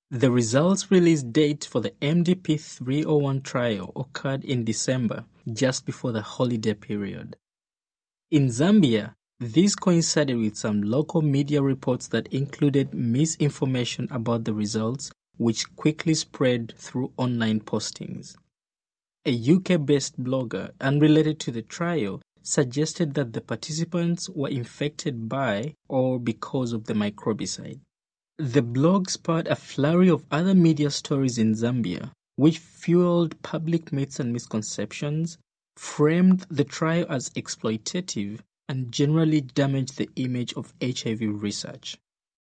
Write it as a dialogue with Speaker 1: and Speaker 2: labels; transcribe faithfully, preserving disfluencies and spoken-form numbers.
Speaker 1: The results release date for the M D P three oh one trial occurred in December, just before the holiday period. In Zambia, this coincided with some local media reports that included misinformation about the results, which quickly spread through online postings. A U K-based blogger unrelated to the trial suggested that the participants were infected by or because of the microbicide. The blog spurred a flurry of other media stories in Zambia, which fueled public myths and misconceptions, framed the trial as exploitative, and generally damaged the image of H I V research.